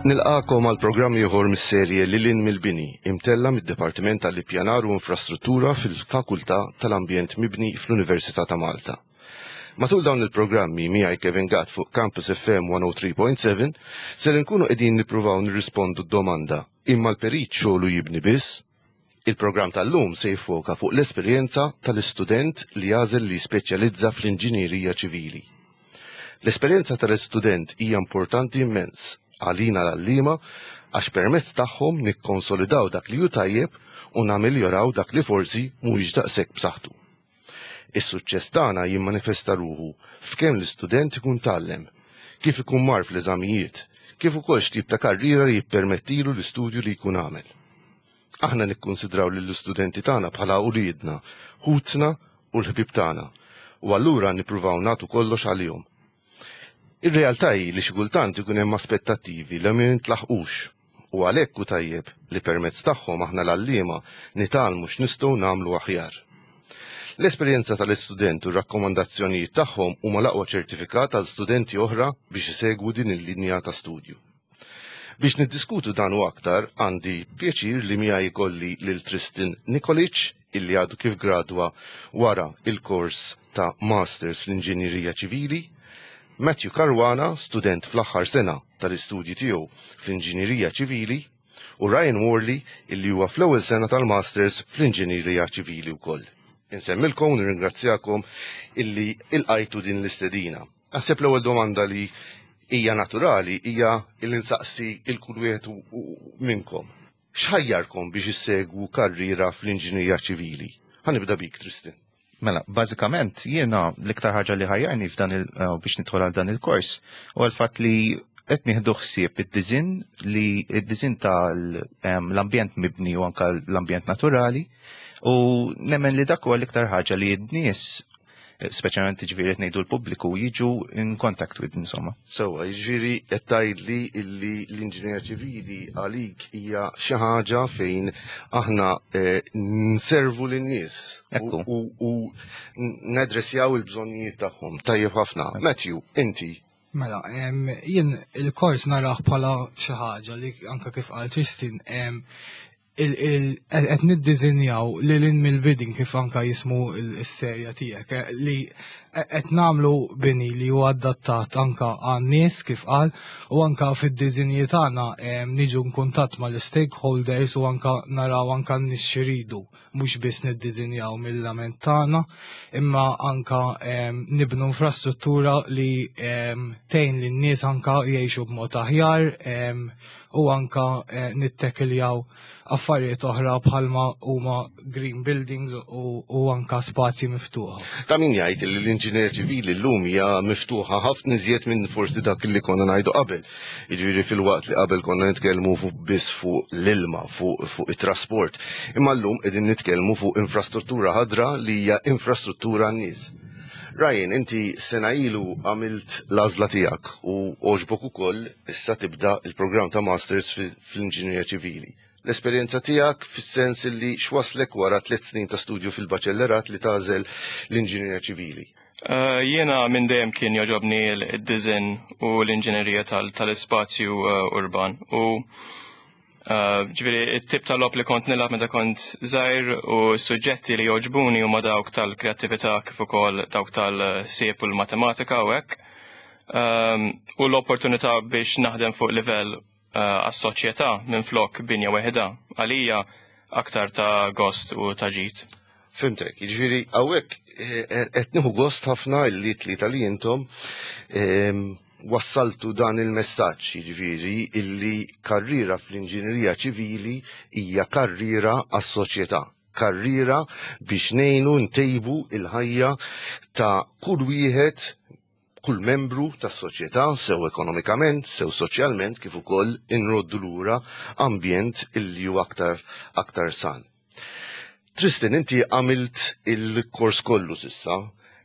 Nilqakom għal programm ieħor mis-serje Lilin mill-Bini, imtella mid-Dipartiment tal-Ippjanar u Infrastruttura fil-Fakultà tal-Ambjent Mibni fl-Università ta' Malta. Matul dawn il-programmi miegħi Kevin Gatt fuq Campus FM 103.7 ser inkunu qegħdin nippruvaw nirrispondu d-domanda imma l-perit xogħlu jibni biss? Il-programm tal-lum se jiffoka fuq l-esperjenza tal-istudent li jażel li speċjalizza fl-inġinierija ċivili. L-esperjenza tal-istudent hija importanti immens għalina l-għallima għax permezz tagħhom nikkonsolidaw dak li hu tajjeb u namiljoraw dak li forsi mhuwiex daqshekk b'saħħtu. Is-suċċess tagħna jimmanifesta ruħu f'kemm l-istudent ikun tgħallem, kif ikun mar fl-eżamijiet, kif ukoll x'tip ta' karriera li jippermettilu l-istudju li jkun għamel. Aħna nikkonsidraw lill-istudenti tagħna bħala uliedna, ħutna u l-ħbib tagħna, u allura nippruvaw nagħtu kollox għalihom. Ir-realtà hi li xi kultant ikun hemm aspettattivi li ma jintlaħqux u għalhekk hu tajjeb li permezz tagħhom aħna l-għalliema nitgħallmu x'nistgħu nagħmlu aħjar. L-esperjenza tal-istudent u r-rakkomandazzjonijiet tagħhom huma l-aqwa ċertifikat għal studenti oħra biex isegwu din il-linja ta' studju. Biex niddiskutu dan u aktar għandi pjaċir li miegħi jkolli lil Tristan Nikolic illi għadu kif gradwa wara il-kors ta' Masters fl-Inġinierija Ċivili, Matthew Caruana, student fl-aħħar sena tal-istudji tiegħu fl-Inġinierija Ċivili, u Ryan Worley, illi huwa fl-ewwel sena tal-Masters fl-Inġinierija Ċivili wkoll. Insemmilkom u nirringrazzjakom illi ilqajtu din l-istedina. Aħseb l-ewwel domanda li hija naturali hija illi nsaqsi il-kull wieħed minnkom. X'ħajjarkom biex issegwu karriera fl-Inġinierija Ċivili? Ħanibda bik, Tristan. Mela, bażikament jiena l-iktar ħaġa li ħajjarni biex nidħol għal dan il-kors u għal-fatt li qed nieħdu ħsieb id-diżin tal-ambjent mibni u anke l-ambjent naturali u nemmen li dak huwa l-iktar ħaġa li d-nies speċjalment ġifieri qed ngħidu l-pubbliku jiġu in contact with insomma. Sewwa, jiġifieri qed tgħidli illi l-inġinierija ċivili għalik hija xi ħaġa fejn aħna nservu lin-nies u nadressjaw il-bżonnijiet tagħhom. Tajjeb ħafna. Matthew, inti. Mela, jien il-kors naraħ bħala xi ħaġa li anke kif qal Tristan qed niddiżinjaw lil mill-bidding kif anke jismu l-serja tiegħek li qed nagħmlu bini li huwa adattat anke għan-nies kif qal u anke fid-diżinji tagħna niġu nkuntatt mal-stakeholders u anke naraw anke n-nies xiridu mhux biss niddiżinjaw mill-lament tagħna imma anke nibnu infrastruttura li tgħin lin-nies anke jgħixu b'mod aħjar u anke nittekiljaw affarijiet oħra bħalma huma green buildings u anka spazji miftuħa. Ta' min jgħid li l-inġinier ċivili llum hija miftuħa ħafna iżjed minn forsi dak li konna ngħidu qabel. Jiġifieri fil-waqt li qabel konna nitkellmu biss fuq l-ilma, fuq it-trasport. Imma llum qegħdin nitkellmu fuq infrastruttura ħadra li hija infrastruttura n-nies. Ryan, inti sena ilu għamilt l-għażla tiegħek u għoġbok ukoll issa tibda il-programm ta' Masters fl-Inġinierija Ċivili. L-esperjenza tiegħek fis-sens li x'waslek wara 3 snin ta' studju fil-baċellerat li tagħżel l-Inġinierija Ċivili? Jiena minn dejjem kien jogħġobni d-diżinn u l-inġinerija tal-ispazju urban u ġifieri t-tip tal-lob li kont nilgħab meta kont żgħir u s-suġġetti li jogħġbuni huma dawk tal-kreattività kif ukoll dawk tal-sieb u l-matematika u hekk u l-opportunità biex naħdem fuq livell għas-soċjetà minn flok binja weħda għalija aktar ta' gost u ta' ġid. Fimtek, jiġifieri hawnhekk qed nieħu gost ħafna li tlieta li intom wassaltu dan il-messaġġ jiġifieri illi karriera fl-inġinierija ċivili hija karriera għas-soċjetà. Karriera biex ngħinu ntejbu il-ħajja ta' kull wieħed kull membru tas-soċjetà sew ekonomikament, sew soċjalment kif ukoll inroddu lura ambjent illi hu aktar san. Tristan, inti għamilt il-kors kollu s'issa.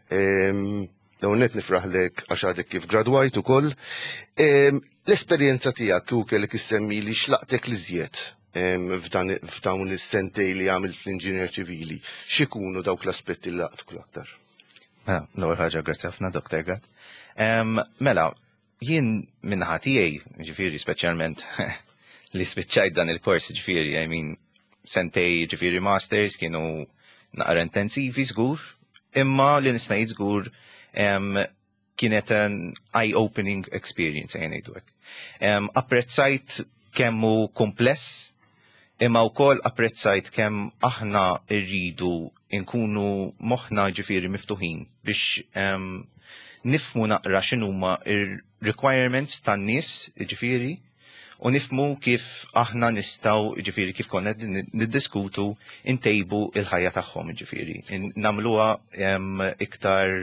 Hawnhekk nifraħlek għax għadek kif gradwajt ukoll. L-esperjenza tiegħek kieku kellek issemmi li xlaqtek li żjed f'dawn is-sentej li għamilt fl-Inġinier Ċivili. X'ikunu dawk l-aspetti li laqtku l-aktar? L-ewwel ħaġa grazzi ħafna Dr. Gatt. Mela, jien minnaħa tiegħi, ġifieri speċjalment li spiċċajt dan il-kors, ġifieri, I mean, sentej ġifieri masters kienu naqra intensivi żgur, imma li nista' ngħid żgur kienet an eye-opening experience ngħidu hekk. Apprezzajt kemm hu kompless, imma wkoll apprezzajt kemm aħna rridu nkunu moħħna ġifieri miftuħin biex nifmu naqra x'inhuma ir-requirements tan-nies ġifieri u nifmu kif aħna nistgħu ġifieri kif konna niddiskutu intejbu il-ħajja tagħhom ġifieri. Nagħmluha iktar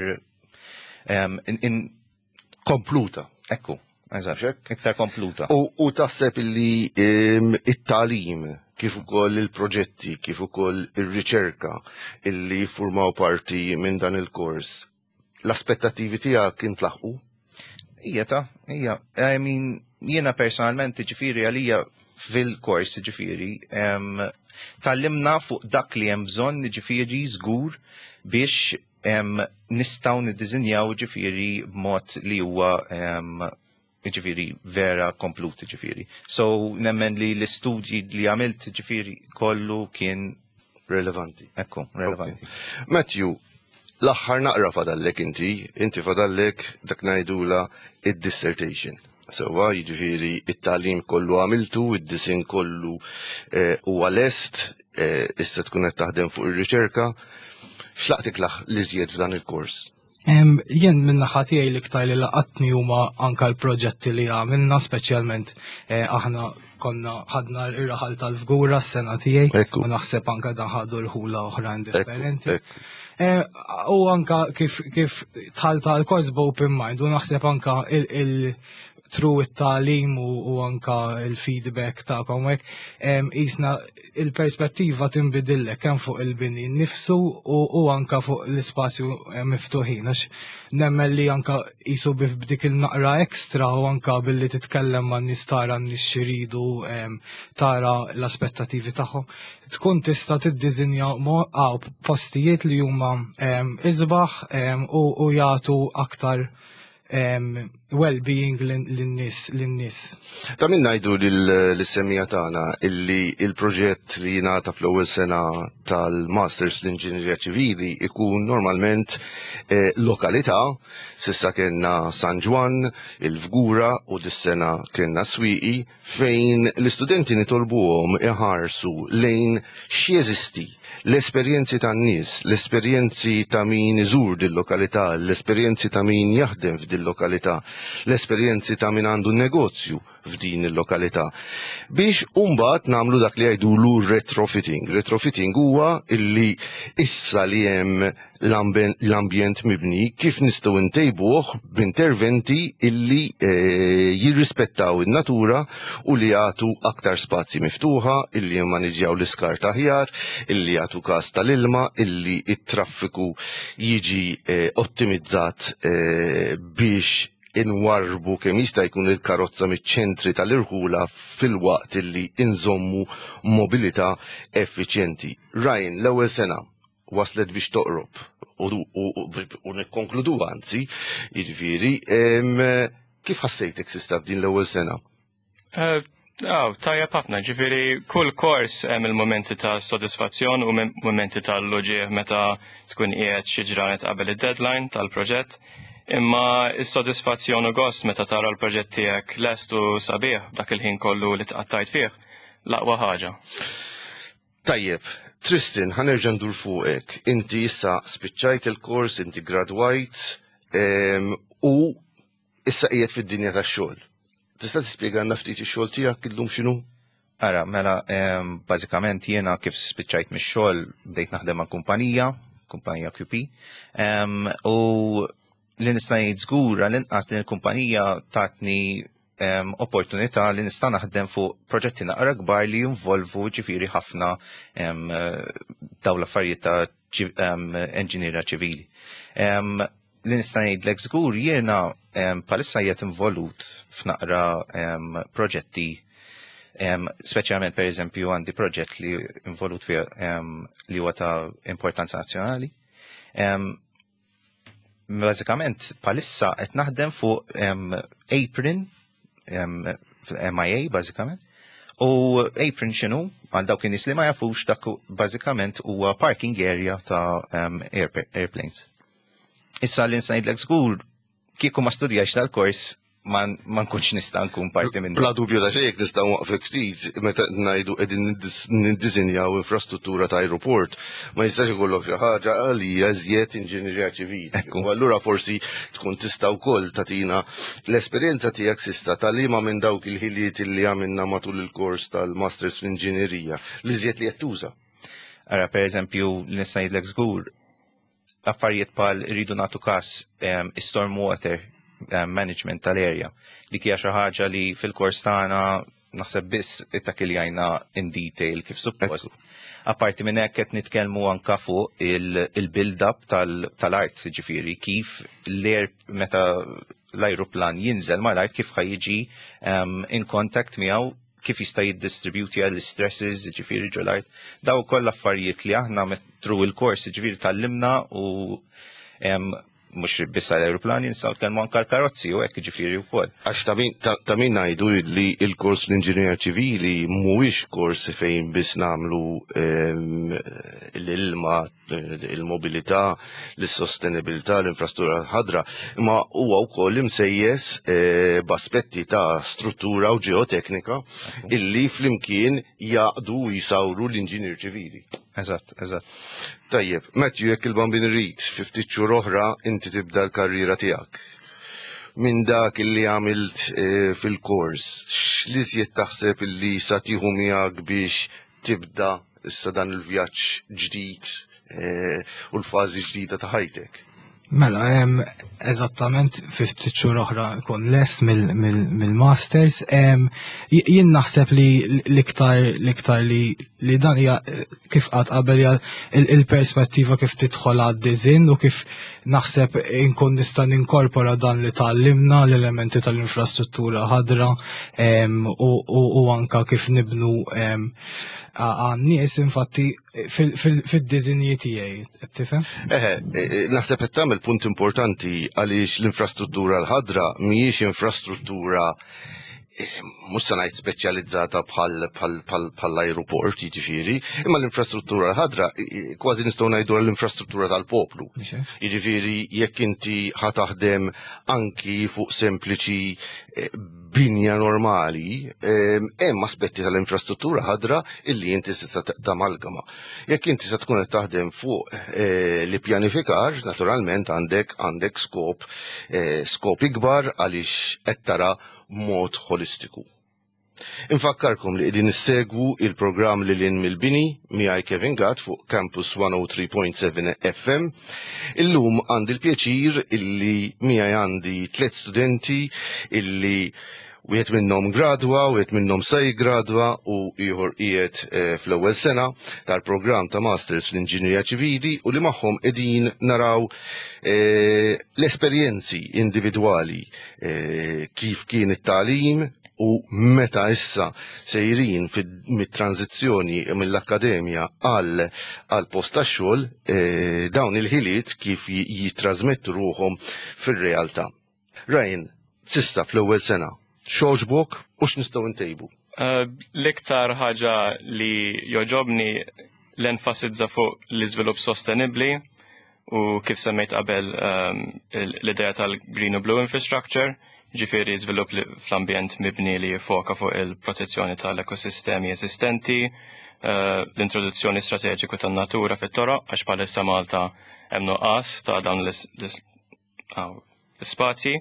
kompluta. Ekku, eżatt, iktar kompluta. U taħseb li it-talim kif ukoll il-proġetti, kif ukoll ir-riċerka illi jiffurmaw parti minn dan il-kors, l-aspettativi tiegħek intlaħqu? Ija, I mean, jiena personalment ġifieri għalija fil-kors ġifieri tallimna fuq dak li hemm bżonn ġifieri żgur biex nistgħu niddiżinjaw ġifieri b'mod li huwa ġifieri vera komplut ġifieri. So nemmen li l-istudji li għamilt ġifieri kollu kien relevanti. Ekku, relevanti. Okay. Matthew, l-aħħar naqra fadallek inti fadallek dak ngħidula id-dissertation. Sewa, jiġifieri it-tagħlim kollu għamiltu, id-disin kollu huwa lest, issa tkun qed taħdem fuq ir-riċerka. X'laqtik li żjed f'dan il-kors? Jien minna ħatijaj l-iktar li laqatni huma anka l-proġetti li għamilna, speċjalment aħna konna ħadna ir-raħal tal-fgura s-sena tijaj, u naħseb anka dan ħadu l-ħula oħrajn differenti. U anka kif tħalta l-kors b'open mind, u naħseb anka tru it-talim u anka il-feedback ta' komwek, jisna il-perspettiva timbidillek kemm fuq il-bini nifsu u anka fuq l-ispazju miftuħin, għax nemmen li anka jisu b'dik il-naqra ekstra u anka billi titkellem ma' nis tara n-xiridu tara l-aspettativi tagħhom. Tkun tista' tiddiżinja postijiet li huma iżbaħ u jagħtu aktar well-being l-nis. Ta' min ngħidu l-semmija tagħna illi il-proġett li jingħata fl-ewwel sena tal-Masters l-Inġinierja Ċivili ikun normalment lokalità, s'issa kellna San Ġwan, il-Fgura u dis-sena kellna Swieqi fejn l-istudenti nitolbuhom iħarsu lejn x'jeżisti l-esperjenzi tan-nies, l-esperjenzi ta' min iżur din-lokalità, l-esperjenzi ta' min jaħdem f'din-lokalità, l-esperjenzi ta' min għandu negozju f'din il-lokalità. Biex mbagħad nagħmlu dak li jgħidulu retrofitting. Retrofitting huwa illi issa li hemm l-ambjent mibni kif nistgħu ntejbuh b'interventi illi jirrispettaw in-natura u li jagħtu aktar spazji miftuħa, illi jmaniġjaw l-iskart aħjar, illi jagħtu każ tal-ilma, illi it-traffiku jiġi ottimizzat biex inwarbu kemm jista' jkun il-karozza miċ-ċentri tal-irħula fil-waqt illi inżommu mobilità effiċjenti. Ryan, l-ewwel sena waslet biex toqrob u nikkonkludu anzi, jiġifieri, kif ħassejtek sista f'din l-ewwel sena? Tajjeb ħafna, ġifieri kull kors hemm il-momenti ta' sodisfazzjon u momenti tal-loġieħ meta tkun qiegħed xi ġranet qabel id-deadline tal-proġett. Imma is-sodisfazzjon u gost meta tara l-proġett tiegħek lestu sabiħ dak il-ħin kollu li tqattajt fih l-aqwa ħaġa. Tajjeb, Tristan, ħanerġa' ndur fuqek. Inti issa spiċċajt il-kors, inti gradwajt u issa qiegħed fid-dinja tax-xogħol. Tista' tispjegana ftit ix-xogħol tiegħek illum x'inhu? Ara, mela bażikament jiena kif spiċċajt mix-xogħol bdejt naħdem ma' kumpanija QP, u li nista' ngħid żgur għall-inqas din il-kumpanija tatni opportunità li nista' naħdem fuq proġetti naqra kbar li jinvolvu ġifieri ħafna dawn l-affarijiet ta' enġiniera ċivili. Li nista' ngħidlek żgur jiena bħalissa qiegħed involut f'naqra proġetti, speċjalment pereżempju għandi proġett li involut fih li huwa ta' importanza nazzjonali. bażikament palissa qed naħdem fuq apron fil-MIA bażikament. U apron x'inhu għal dawk in-nies li ma jafux dak bażikament huwa parking area ta' airplanes. Issa li ngħidlek żgur kieku ma studjax tal-kors ma nkunx nista' nkun parti minn. Bla dubju ta' xejn nistgħu waqfek ftit meta ngħidu qegħdin niddiżinjaw infrastruttura ta' aeroport ma jistax ikollok xi ħaġa għalija żjed inġinierija ċivili. U allura forsi tkun tista' wkoll tagħtina l-esperjenza tiegħek sista tal-liema minn dawk il-ħiliet li għamilna matul il-kors tal-Masters fl-Inġinierija li żjed li qed tuża. Ara pereżempju li nista' ngħidlek żgur affarijiet bħal iridu nagħtu każ stormwater management tal-area li kija xi ħaġa li fil-kors tagħna naħseb biss dak li għajna in detail kif suppost. Apparti minn hekk qed nitkellmu anke fuq il-build-up tal-art, ġifieri kif meta l-ajruplan jinżel mal-art kif ħajjiġi in contact miegħu kif jista' jiddistributja l-stresses, ġifieri ġol art. Daw kollha affarijiet li aħna tru il-kors ġifieri tallimna u mux bissa l-aeroplani nistaw tkellmu anke l-karozzi u hekk ġifieri wkoll. Għax ta' min ngħidu li l-kors l-inġinierija ċivili mhuwiex kors fejn biss nagħmlu l-ilma, il-mobilità, l-sostenibilità, l-infrastruttura ħadra, ma huwa wkoll imsejjes b'aspetti ta' struttura u ġeoteknika illi flimkien jaqdu jisawru l-inġinier ċivili. Eżatt. Tajjeb, Matthew, jekk il-bambin Reeks 50 xhur oħra inti tibda l-karriera tiegħek. Minn dak illi għamilt fil-kors, x'liżjed taħseb illi sa tieħu miegħek biex tibda issa dan il-vjaġġ ġdid u l-fażi ġdida ta' ħajtek? Mela, eżattament 50 xhur oħra kun less mill-masters. Jien naħseb li l-iktar li dan hija kif qatt qabel il-perspettiva kif tidħol għad-design u kif naħseb inkun nista' ninkorpora dan li tallimna l-elementi tal-infrastruttura ħadra u anka kif nibnu għan-nies infatti fid-diżinji tiegħi, tifhem? Naħseb qed tagħmel punt importanti għaliex l-infrastruttura l-ħadra mhijiex infrastruttura mhux se ngħid speċjalizzata bħall-ajruport jiġifieri, imma l-infrastruttura l-ħadra kważi nistgħu ngħidu l-infrastruttura tal-poplu. Jiġifieri jekk inti ħataħdem anki fuq sempliċi binja normali, hemm aspetti tal-infrastruttura ħadra illi inti se tamalgama. Jekk inti se tkun qed taħdem fuq li pjanifikar, naturalment għandek skop ikbar għaliex qed tara mod holistiku. Infakkarkom li qegħdin issegwu il-programm li lin mill-bini miegħi Kevin Gatt fuq Campus 103.7 FM. Illum għandi l-pjaċir illi miegħi għandi 3 studenti illi wieħed minnhom gradwa, wieħed minnhom se jiggradwa u ieħor qiegħed fl-ewwel sena tal-programm ta' Masters fl-Inġinierija Ċivili u li magħhom qegħdin naraw l-esperjenzi individwali kif kien it-tagħlim u meta issa sejrin mit-tranzizzjoni mill-akkademja għal post tax-xogħol dawn il-ħiliet kif jitrasmettu ruhom fir-realtà. Ryan, sissa fl-ewwel sena, xogħġbok u x'nistgħu ntejbu? L-iktar ħaġa li joġobni l-enfasizza fuq l-iżvilupp sostenibbli u kif semmejt qabel l-idea tal-Green u Blue Infrastructure, ġifieri żvilupp fl-ambjent mibni li jifoka fuq il-protezzjoni tal-ekosistemi esistenti, l-introduzzjoni strateġiku tan-natura fit-toroq għax bħalissa Malta hemm nuqqas ta' dawn l-ispazji.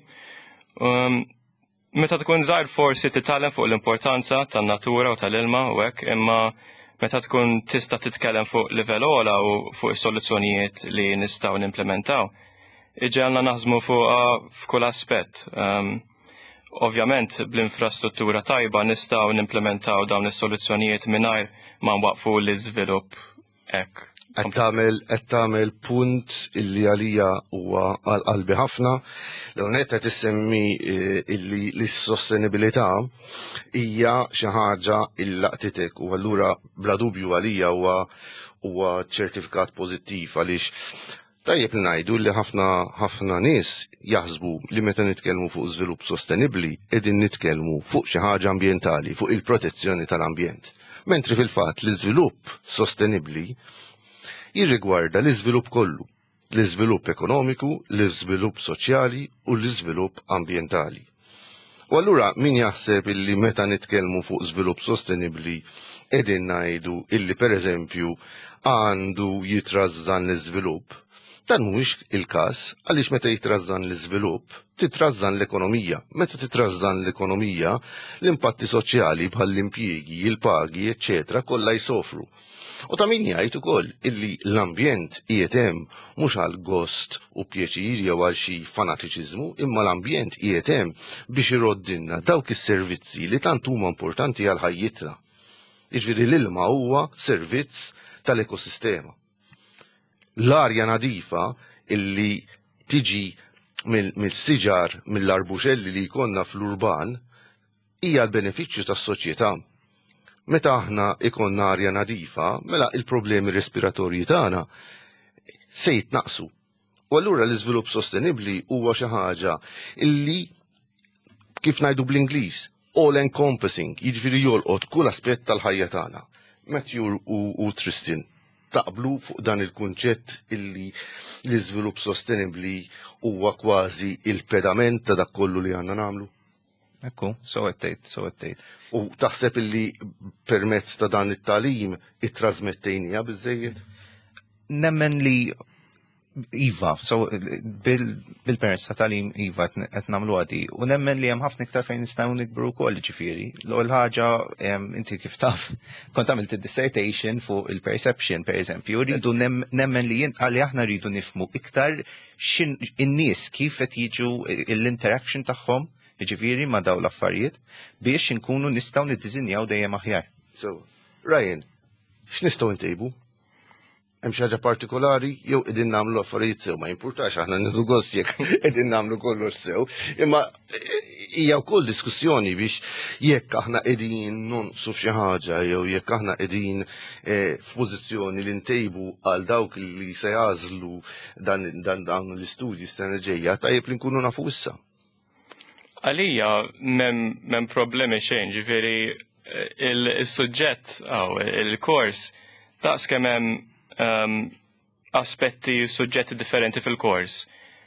Meta tkun żgħir forsi titgħallem fuq l-importanza tan-natura u tal-ilma u hekk, imma meta tkun tista' titkellem fuq livell ogħla u fuq is-soluzzjonijiet li nistgħu nimplementaw, iġelna naħdmu fuqha f'kull aspett. Ovvjament bl-infrastruttura tajba nistgħu nimplementaw dawn is-soluzzjonijiet mingħajr ma nwaqfu l-iżvilupp hekk. Qed tagħmel punt illi għalija huwa għal qalbi ħafna, l-għonet qed issemmi illi l-sostenibilità hija xi ħaġa illi laqtitek u allura bla dubju għalija huwa ċertifikat pożittiv għaliex Tajjeb li ngħidu li ħafna nies jaħsbu li meta nitkellmu fuq żvilupp sostenibbli qegħdin nitkellmu fuq xi ħaġa ambjentali, fuq il-protezzjoni tal-ambjent. Mentri fil-fatt l-iżvilupp sostenibbli jirrigwarda l-iżvilupp kollu, l-iżvilupp ekonomiku, l-iżvilupp soċjali u l-iżvilupp ambjentali. U allura min jaħseb illi meta nitkellmu fuq żvilupp sostenibbli qegħdin ngħidu illi pereżempju għandu jitrażżan l-iżvilupp. Dan mhuwiex il-każ għaliex meta jitrażżan l-iżvilupp, titrażżan l-ekonomija. Meta titrażżan l-ekonomija, l-impatti soċjali bħall-impjiegi, il-pagi, eċċetera, kollha jsofru. U ta' min jgħid ukoll illi l-ambjent qiegħed hemm mhux għal gost u pjaċir jew għal xi fanatiċiżmu, imma l-ambjent qiegħed hemm biex iroddilna dawk is-servizzi li tant huma importanti għal ħajjitna. Jiġifieri l-ilma huwa servizz tal-ekosistema. L-arja nadifa illi tiġi mill-siġar, mill-arbuxelli li jkollna fl-urban hija l-benefiċċju tas-soċjetà. Meta aħna ikonna arja nadifa, mela il-problemi respiratorji tagħna se jitnaqsu. U allura l-iżvilupp sostenibbli huwa xi ħaġa illi kif ngħidu bl-Ingliż all encompassing, jiġifieri jolqot kull aspett tal-ħajja tagħna. Matthew u Tristan taqblu fuq dan il-kunċett illi l-iżvilupp sostenibbli huwa kważi il-pedament ta' dak kollu li għandna nagħmlu? Ekku, so qed U taħseb illi permezz ta' dan it-tagħlim ittrażmettejnija biżżejjed? Nemmen li Iva, so bil-permezz ta' tagħlim Iva qed nagħmlu għadi, u nemmen li hemm ħafna iktar fejn nistgħu nikbru wkoll ġifieri. L-ewwel ħaġa inti kif taf kont għamilt id-dissertation fuq il-perception pereżempju, rridu nemmen li għalli aħna rridu nifhmu iktar in-nies kif qed jiġu l-interaction tagħhom ġifieri ma' dawn l-affarijiet biex inkunu nistgħu niddiżinjaw dejjem aħjar. So, Ryan, x'nistgħu ntejbu? Hemm xi ħaġa partikolari jew qegħdin nagħmlu affarijiet sew, ma jimpurtax aħna nieħdu gost jekk qegħdin nagħmlu kollox sew, imma hija wkoll diskussjoni biex jekk aħna qegħdin nonqsu f'xi ħaġa jew jekk aħna qegħdin f'pożizzjoni li ntejbu għal dawk li se jażlu dan l-istudji s-sena ġejja tajjeb li nkunu nafu issa. Għalija m'hemm problemi xejn, ġifieri il-suġġett il-kors daqskemm hemm aspetti u suġġetti differenti fil-kors.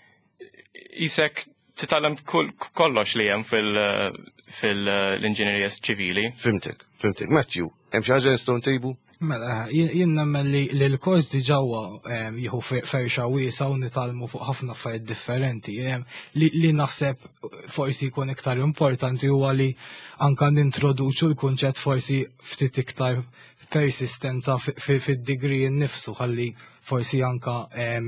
Isek titgħallem kollox li hemm fil-inġinierija ċivili. Fimtek. Matthew, hemm xi ħaġa nistgħu ntejbu? Mela, jien nemmen li l-kors diġawa jieħu ferxa wiesa u nitalmu fuq ħafna affarijiet differenti. Li naħseb forsi jkun iktar importanti huwa li anka nintroduċu l-kunċett forsi ftit iktar persistenza fid-degree innifsu ħalli forsi anka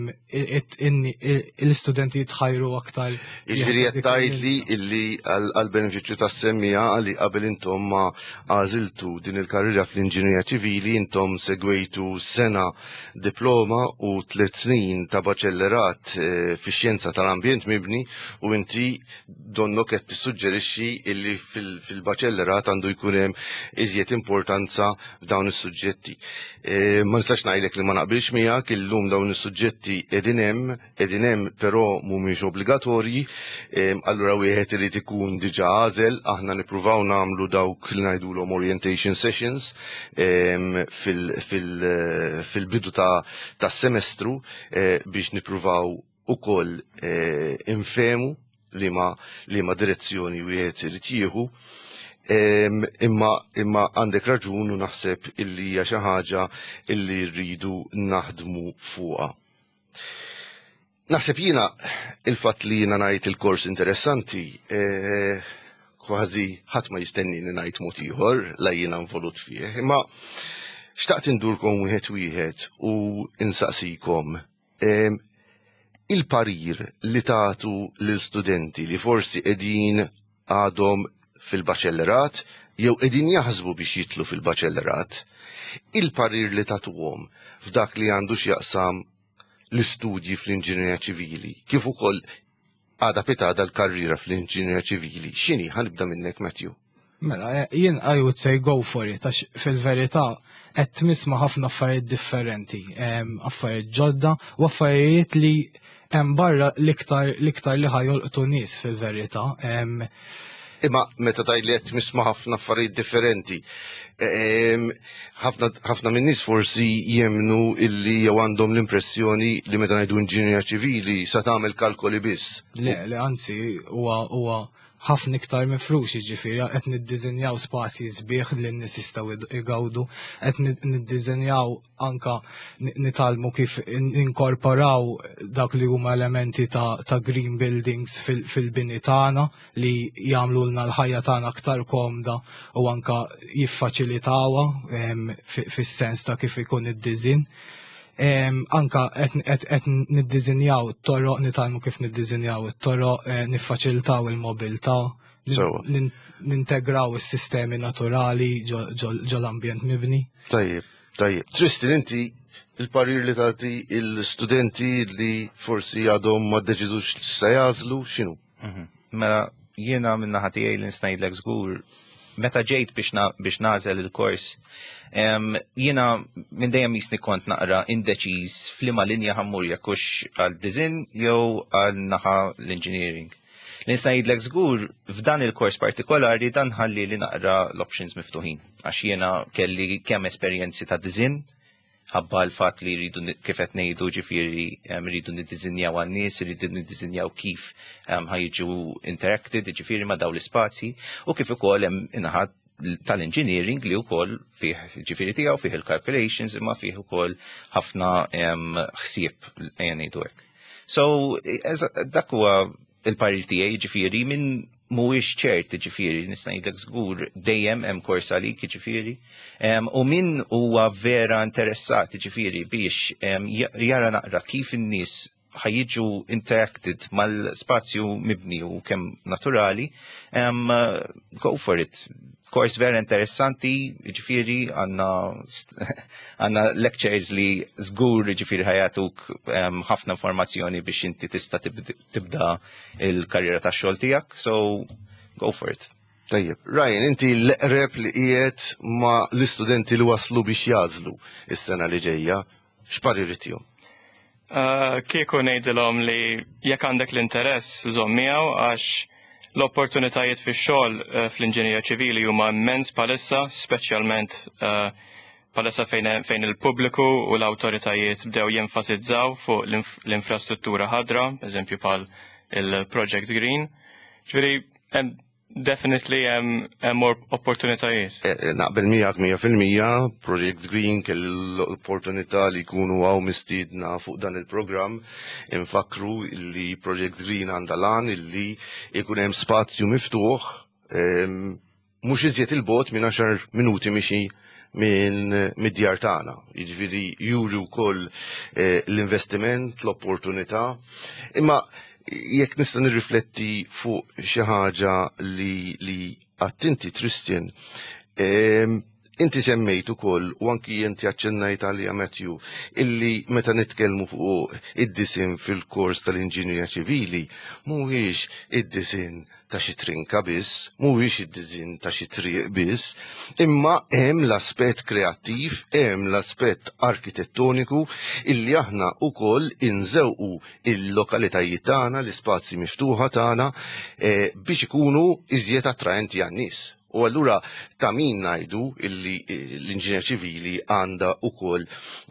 l-istudenti jitħajru aktar. Jiġifieri qed tgħidli illi għall-benefiċċju tas-semmija għalli qabel intom ma għażiltu din il-karriera fl-inġinierija ċivili intom segwejtu sena diploma u 3 snin ta' baċellerat fix-xjenza tal-ambjent mibni u inti donnok qed tissuġġerixxi illi fil-baċellerat għandu jkun hemm iżjed importanza f'dawn is-suġġetti. Ma nistax ngħidlek li ma naqbilx miegħek illum dawn is-suġġetti qegħdin hemm però mhumiex obbligatorji, allura wieħed irid ikun diġà għażel, aħna nippruvaw nagħmlu dawk li ngħidulhom orientation sessions fil-bidu tas-semestru biex nippruvaw ukoll infehmu liema direzzjoni wieħed irid jieħu. Imma għandek raġun u naħseb illi hija xi ħaġa illi rridu naħdmu fuqha. Naħseb jiena il-fatt li jiena ngħid il-kors interessanti kważi ħadd ma jistennini ngħid mod ieħor la jiena involut fih, imma xtaqt indurkom wieħed u insaqsikom il-parir li tagħtu lill-studenti li forsi qegħdin għadhom fil-baċellerat jew qegħdin jaħsbu biex jitlu fil-baċellerat, il-parir li tagħtuhom f'dak li għandu x'jaqsam l-istudji fl-inġinierija ċivili, kif ukoll għadha pitada l-karriera fl-inġinierija ċivili. X'inhi ħanibda minnek Matthew? Mela, jien I would say go for it, għax fil-verità qed tmisma' ħafna affarijiet differenti, affarijiet ġodda u affarijiet li hemm barra l-iktar li ħajolqtu nies fil-verità. Imma meta tajt li qed tmisma' ħafna affarijiet differenti, ħafna minn nies forsi jemnu illi jew għandhom l-impressjoni li meta ngħidu inġinjer ċivili sa tagħmel kalkoli biss. Le, anzi huwa ħafna iktar mifrux, jiġifieri qed niddiżinjaw spazji sbieħ li n-nies jistgħu igawdu, qed niddiżinjaw anka nitalmu kif inkorporaw dak li huma elementi ta' green buildings fil-bini tagħna li jagħmlulna l-ħajja tagħna aktar komda u anka jiffaċilitawha fis-sens ta' kif ikun id-diżin. Anka qed niddiżinjaw it-toroq, nitalmu kif niddiżinjaw it-toroq, niffaċilitaw il-mobilità, nintegraw is-sistemi naturali ġol-ambjent mibni. Tajjeb. Tristan, inti il-parir li tagħti il-studenti li forsi għadhom ma ddeċidux se jażlu x'inhu? Mela jiena minn naħa tiegħi li ngħidlek żgur meta ġejt biex nażel il-kors, jiena minn dejjem jisni kont naqra indeċiż f'liema linja ħammur jekkux għal design jew għal naħa l-engineering. Nista' ngħidlek żgur f'dan il-kors partikolari dan ħalli li naqra l-options miftuħin għax jiena kelli kemm esperjenzi ta' design ħabba l-fatt li rridu kif qed ngħidu ġifieri rridu niddiżinjaw għan-nies, rridu niddiżinjaw kif ħajġu interacted ġifieri ma' dawn l-ispazji u kif ukoll hemm inħadd tal-engineering li wkoll fih ġifieri tiegħu fih il-calculations imma fih ukoll ħafna ħsieb ejja ngħidu hekk. So dak huwa il-parir tiegħi ġifieri minn mhuwiex ċert ġifieri nista' ngħidlek żgur dejjem hemm kors għalik ġifieri u min huwa vera interessat ġifieri biex jara naqra kif in-nies ħajjiġu interacted mal-spazju mibni u kemm naturali, go for it. Kors vera interessanti, ġifieri għandna lectures li żgur ġifieri ħajatuk ħafna informazzjoni biex inti tista' tibda il-karriera tax-xogħol tiegħek, so go for it. Tajjeb, Ryan, inti l-eqreb li qiegħed ma' l-istudenti li waslu biex jażlu is-sena li ġejja, x'parir tihom? Kieku ngħidilhom li jekk għandek l-interess żomm miegħu għax l-opportunitajiet fix-xogħol fl-inġinija ċivili huma immens palissa, speċjalment palissa fejn il-pubbliku u l-awtoritajiet bdew jenfasizzaw fuq l-infrastruttura ħadra, eżempju bħal il-Project Green. Ġifieri definitely hemm opportunitajiet. Naqbel miegħek 100%, Project Green kell l-opportunità li jkunu għaw mistiedna fuq dan il-programm. Infakru li Project Green għandha lan illi jkun hemm spazju miftuħ mhux iżjed il-bot minn 10 minuti mixi mid-djar tagħna. Jiġifieri juri wkoll l-investiment, l-opportunità. Imma jekk nista' nirrifletti fuq xi ħaġa li attinti Tristan, inti semmejt ukoll u anki inti aċċennajt għalija Matthew illi meta nitkellmu fuq id-disin fil-kors tal-inġinjerija ċivili mhuwiex id-disin ta' xi trinka biss, mhuwiex id-disin ta' xi triq biss, imma hemm l-aspett kreattiv, hemm l-aspett arkitettoniku illi aħna wkoll inżewqu il-lokalitajiet tagħna, l-ispazji miftuħa tagħna biex ikunu iżjed attraenti għan-nies. U allura ta' min ngħidu illi l-inġinier ċivili għandha wkoll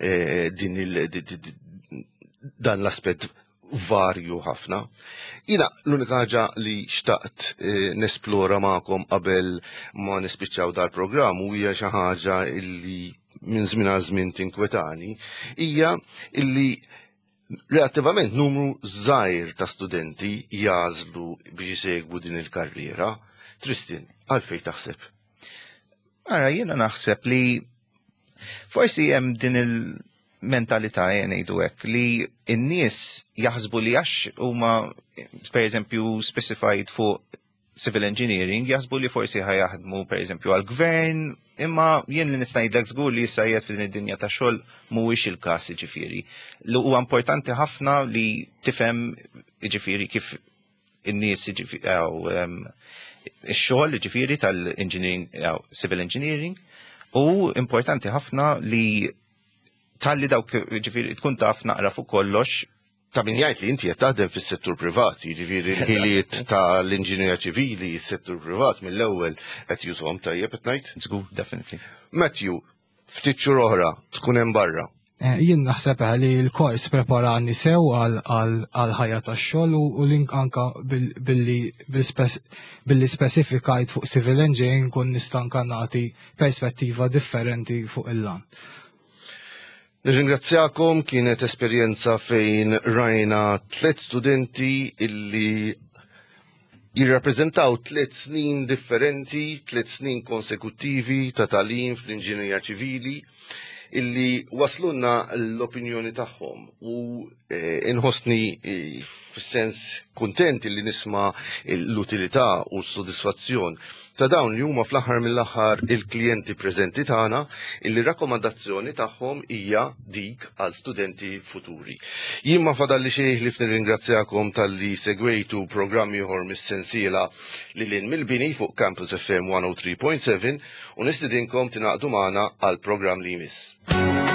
dan l-aspett varju ħafna. Jiena l-unika ħaġa li xtaqt nesplora magħkom qabel ma nispiċċaw dal-programm u hija xi ħaġa illi minn żmien għal żmien tinkwetani hija illi relattivament numru żgħir ta' studenti jażlu biex isegwu din il-karriera. Tristan, għalfej taħseb? Ara, jiena naħseb li forsi hemm din il-mentalità ngħidu hekk li n-nies jaħsbu li għax huma pereżempju specified fuq civil engineering jaħsbu li forsi ħajaħdmu pereżempju għall-gvern, imma jien li nista' ngħidlek żgur li issa qiegħed f'din id-dinja ta' xogħol mhuwiex il-każ jiġifieri. Huwa importanti ħafna li tifhem jiġifieri kif in-nies ix-xogħol ġifieri tal-engineering, civil engineering, u importanti ħafna li talli dawk ġifieri tkun taf naqra fuq kollox. Ta' min jgħid li inti qed taħdem fis-settur privat, jiġifieri l-ħiliet tal-inġinjerja ċivili, s-settur privat mill-ewwel qed jużhom tajjeb qed ngħid? Żgur, definitely. Matthew, ftit xhur oħra tkun hemm barra. Jien naħseb li l-kors preparani sew għal ħajja tax-xogħol u link anka billi specifikajt fuq civil engineering kun nista' nagħti perspettiva differenti fuq il-lan. Nirringrazzjakom, kienet esperjenza fejn rajna 3 studenti illi jirrappreżentaw 3 snin differenti, 3 snin konsekuttivi ta' tagħlim fl-inġinerija ċivili, illi waslunna l-opinjoni tagħhom u inħossni fis-sens kuntent illi nisma' l-utilità u s-sodisfazzjon ta' dawn li huma fl-aħħar mill-aħħar il-klijenti preżenti tagħna illi rakkomandazzjoni tagħhom hija dik għal studenti futuri. Jien ma fadalli xejn li nirringrazzjakom tal-li segwejtu programmi ieħor mis-sensiela lilin mill-bini fuq Campus FM 103.7 u nistidinkom tingħaqdu magħna għal programm li jmiss.